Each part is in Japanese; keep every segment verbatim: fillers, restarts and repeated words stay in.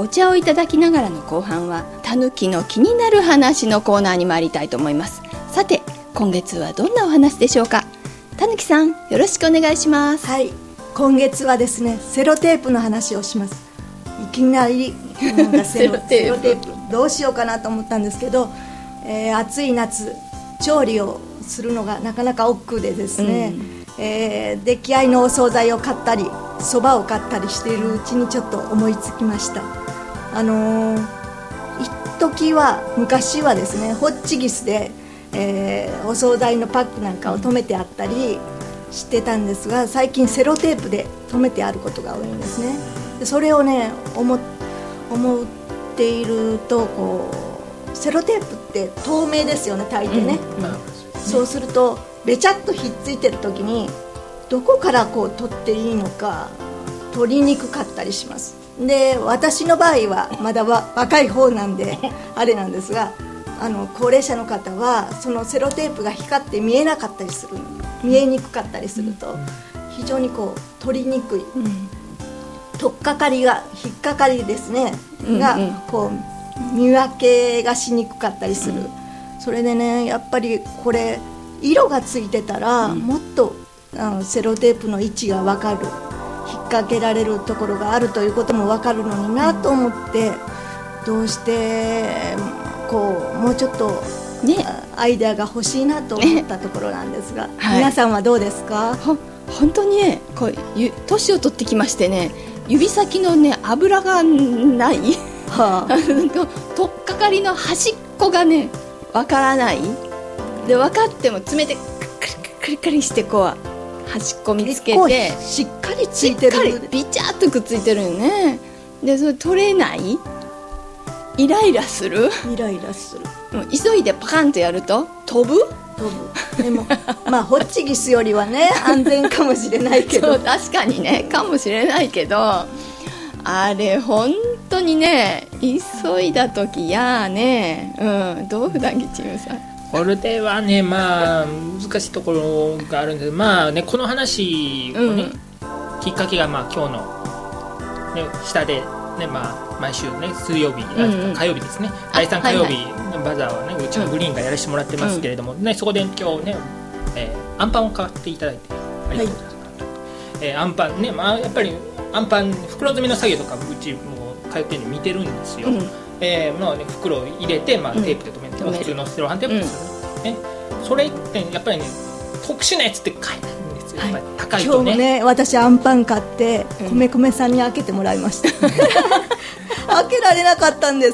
お茶をいただきながらの後半はたぬきの気になる話のコーナーに参りたいと思います。さて今月はどんなお話でしょうか。たぬきさんよろしくお願いします。 はい、今月はですねセロテープの話をします。いきなりなんかセロセロテープどうしようかなと思ったんですけど、えー、暑い夏調理をするのがなかなか億劫でですね、うんえー、出来合いのお惣菜を買ったりそばを買ったりしているうちにちょっと思いつきました。あのー、一時は昔はですねホッチキスで、えー、お惣菜のパックなんかを留めてあったりしてたんですが、最近セロテープで留めてあることが多いんですね。でそれをね 思, 思っているとこうセロテープって透明ですよね大抵ね、うんうん、そうするとべちゃっとひっついてる時にどこからこう取っていいのか取りにくかったりします。で私の場合はまだは若い方なんであれなんですが、あの高齢者の方はそのセロテープが光って見えなかったりする見えにくかったりすると非常にこう取りにくい、うん、取っかかりが引っかかりですね、うんうん、がこう見分けがしにくかったりする、うん、それでねやっぱりこれ色がついてたら、うん、もっとあのセロテープの位置が分かる引っ掛けられるところがあるということも分かるのになと思って、うん、どうしてこうもうちょっと、ね、アイデアが欲しいなと思ったところなんですが、ねはい、皆さんはどうですか。 ほ本当にねこう年を取ってきましてね指先のね油がない、はあ、とっかかりの端っこがね分からないで分かっても爪でカリカリカリしてこう端っこ見つけてしっかりついてるしっかりビチャッとくっついてるよね。でそれ取れないイライラするイライラする急いでパカンとやると飛ぶ飛ぶでもまあホッチキスよりはね安全かもしれないけどそう確かにねかもしれないけどあれ本当にね急いだ時やね、うん、どう普段ぎチームさんこれではねまあ難しいところがあるんですけどまあねこの話をね、うん、きっかけがまあ今日の、ね、下でねまあ毎週ね水曜日、うんうん、火曜日ですねだいさん火曜日、はいはい、バザーはねうちのグリーンがやらせてもらってますけれども、うんね、そこで今日ね、えー、アンパンを買っていただいてありがとうございます、はいえー、アンパンね、まあ、やっぱりアンパン袋詰めの作業とかうちも通ってるの見てるんですよ、うんえーまあね、袋を入れて、まあ、テープで留めて、うん、普通のセロハンテープでする、うんね、それってやっぱりね特殊なやつって買えないんですよ、はい、高いとね。 今日ね私アンパン買って米米さんに開けてもらいました、うん開けられなかったんです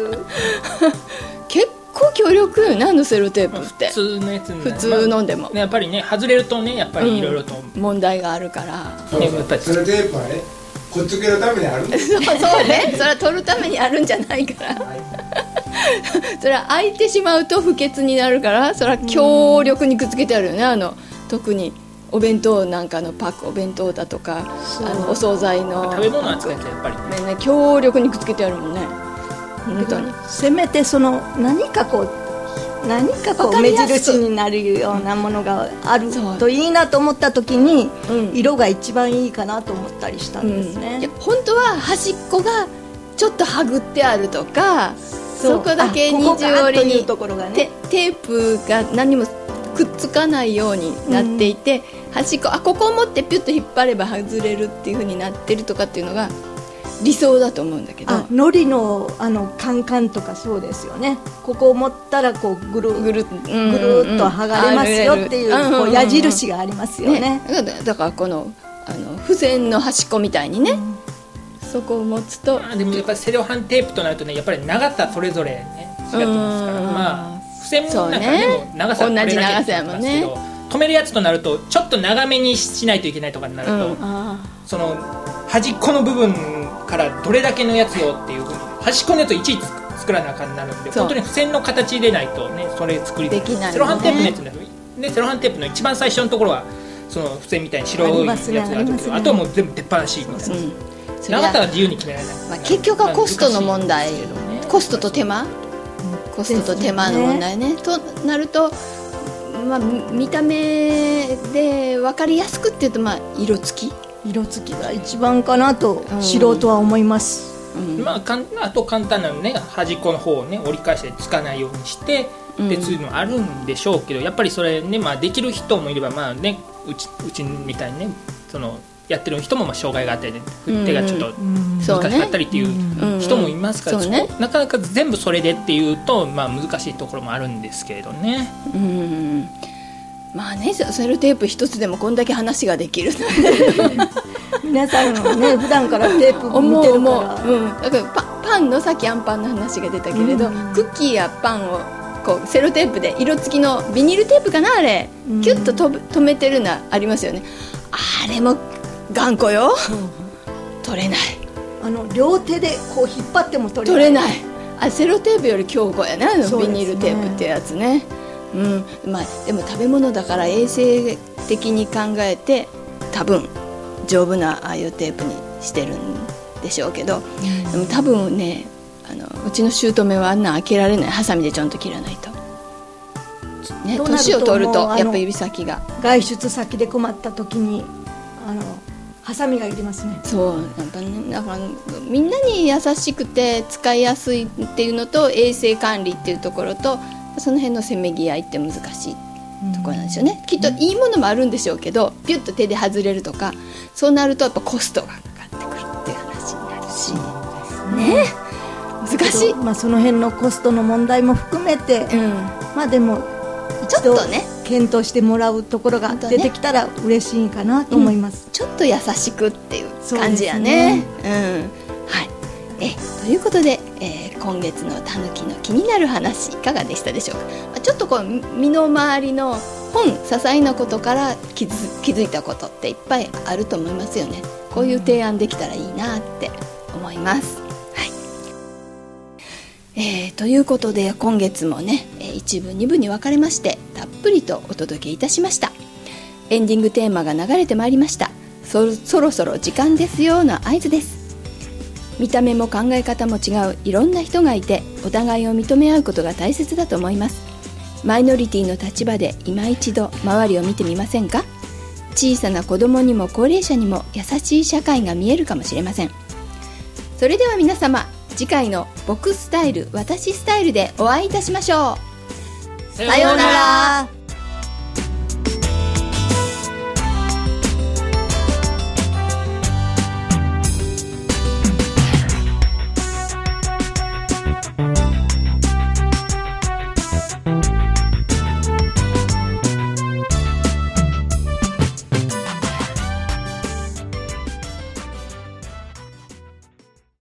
結構強力よねあのセロテープって普通のやつ普通のでも、 まあ、やっぱりね外れるとねやっぱりいろいろと、 うん、問題があるから、 そうそう、ね、やっぱりセロテープはねくっつけるためにあるんですそうそうねそれは取るためにあるんじゃないから、はい、それは開いてしまうと不潔になるからそれは強力にくっつけてあるよねあの特にお弁当なんかのパックお弁当だとかあのお惣菜の食べ物扱いってやっぱりね、 ね強力にくっつけてあるもんね本当にせめてその何かこう何かこう目印になるようなものがあるといいなと思った時に、うん、色が一番いいかなと思ったりしたんですね、 うん、本当は端っこがちょっとはぐってあるとか そ, そこだけ二重折りにところが、 ね、テープが何もくっつかないようになっていて、うん、端っこあここを持ってピュッと引っ張れば外れるっていう風になってるとかっていうのが理想だと思うんだけどあ海苔のあのカンカンとかそうですよねここを持ったらこうぐるぐる、うん、ぐるっと剥がれますよっていう、こう矢印がありますよね、 ねだからこの、あの付箋の端っこみたいにね、うん、そこを持つとあでもやっぱりセロハンテープとなるとねやっぱり長さそれぞれね違ってますからまあ付箋の中でも長さこれだけ違いますけど、ね、止めるやつとなるとちょっと長めにしないといけないとかになると、うん、その端っこの部分からどれだけのやつをっていうふうに端っこのやつをいちいち作らなあかんになるんで本当に付箋の形でないとねそれ作りできない、ね、 セロハンテープのやつでセロハンテープの一番最初のところはその付箋みたいに白いやつがあるけど あ,、ね、あとはもう全部出っ放しみたいな、うん、長さは自由に決められない、 まあ、結局はコストの問題、ね、コストと手間、うん、コストと手間の問題 ね, ねとなると、まあ、見た目で分かりやすくっていうと、まあ、色付き色付きが一番かなと素人は思います、 ううんまあ、かんあと簡単なのね端っこの方をね折り返してつかないようにしてでつうのあるんでしょうけど、やっぱりそれね、まあ、できる人もいれば、まあね、うち、うちみたいにねそのやってる人もまあ障害があって、ね、手がちょっと難しかったりっていう人もいますから、 そうね、 なかなか全部それでっていうと、まあ、難しいところもあるんですけれどね。 うん、まあね、セロテープ一つでもこんだけ話ができる皆さんはね普段からテープ見てるから、 うん、だから パ, パンのさっきアンパンの話が出たけれど、うん、クッキーやパンをこうセロテープで色付きのビニールテープかなあれ、うん、キュッとと止めてるのありますよね。あれも頑固よ、うん、取れない。あの両手でこう引っ張っても取れない。 取れない。あセロテープより強固やね、あのビニールテープってやつね。うん、まあ、でも食べ物だから衛生的に考えて多分丈夫なああいうテープにしてるんでしょうけど、うん、でも多分ねあのうちの姑はあんな開けられない。ハサミでちゃんと切らないとね、年を取るとやっぱ指先が外出先で困った時にあのハサミがいりますね。 そうやっぱ、ね、だからみんなに優しくて使いやすいっていうのと衛生管理っていうところとその辺のせめぎ合いって難しいところなんですよね、うん、きっといいものもあるんでしょうけどピュッと手で外れるとかそうなるとやっぱコストがかかってくるっていう話になるしね、難しい、 まあ、その辺のコストの問題も含めて、うん、まあでもちょっとね検討してもらうところが出てきたら嬉しいかなと思います、 うん、ちょっと優しくっていう感じやね、うん、はい。えということで、えー、今月のたぬきの気になる話いかがでしたでしょうか。まあ、ちょっとこう身の回りの本些細なことから気づ、気づいたことっていっぱいあると思いますよね。こういう提案できたらいいなって思います、はいえー、ということで今月もねいち部に部に分かれましてたっぷりとお届けいたしました。エンディングテーマが流れてまいりました。 そ, そろそろ時間ですよの合図です。見た目も考え方も違ういろんな人がいてお互いを認め合うことが大切だと思います。マイノリティの立場で今一度周りを見てみませんか。小さな子供にも高齢者にも優しい社会が見えるかもしれません。それでは皆様次回の僕スタイル私スタイルでお会いいたしましょう。 さようなら。